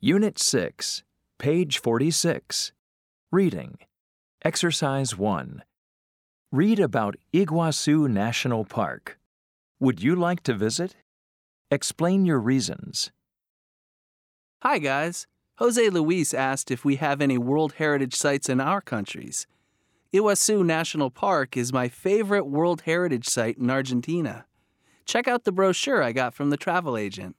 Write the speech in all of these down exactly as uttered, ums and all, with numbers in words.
Unit six, page forty-six. Reading. Exercise one. Read about Iguazu National Park. Would you like to visit? Explain your reasons. Hi, guys. Jose Luis asked if we have any World Heritage Sites in our countries. Iguazu National Park is my favorite World Heritage Site in Argentina. Check out the brochure I got from the travel agent.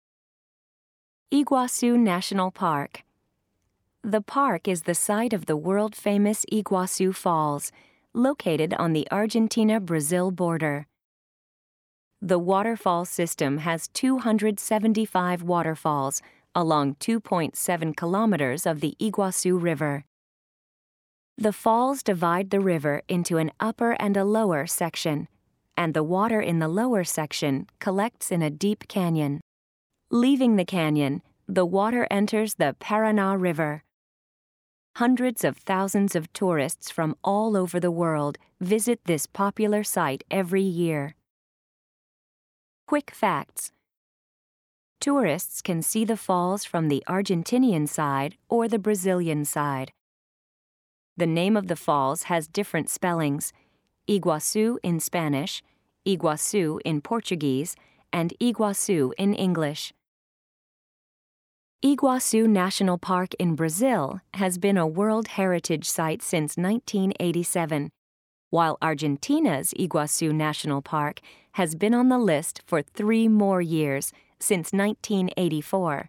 Iguazu National Park. The park is the site of the world-famous Iguazu Falls, located on the Argentina-Brazil border. The waterfall system has two hundred seventy-five waterfalls along two point seven kilometers of the Iguazu River. The falls divide the river into an upper and a lower section, and the water in the lower section collects in a deep canyon. Leaving the canyon, the water enters the Paraná River. Hundreds of thousands of tourists from all over the world visit this popular site every year. Quick facts. Tourists can see the falls from the Argentinian side or the Brazilian side. The name of the falls has different spellings: Iguazu in Spanish, Iguaçu in Portuguese, and Iguaçu in English. Iguazu National Park in Brazil has been a World Heritage Site since nineteen eighty-seven, while Argentina's Iguazu National Park has been on the list for three more years, since nineteen eighty-four.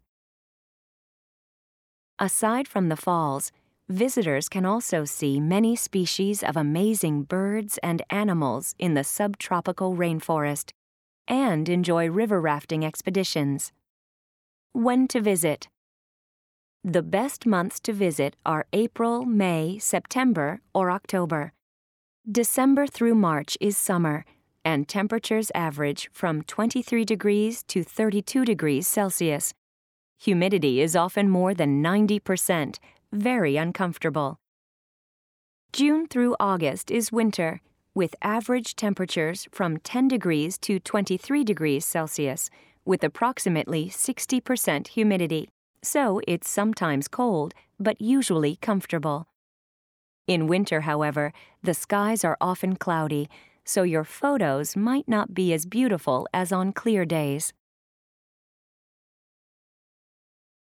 Aside from the falls, visitors can also see many species of amazing birds and animals in the subtropical rainforest and enjoy river rafting expeditions. When to visit? The best months to visit are April, May, September, or October. December through March is summer, and temperatures average from twenty-three degrees to thirty-two degrees Celsius. Humidity is often more than ninety percent, very uncomfortable. June through August is winter, with average temperatures from ten degrees to twenty-three degrees Celsius, with approximately sixty percent humidity, so it's sometimes cold, but usually comfortable. In winter, however, the skies are often cloudy, so your photos might not be as beautiful as on clear days.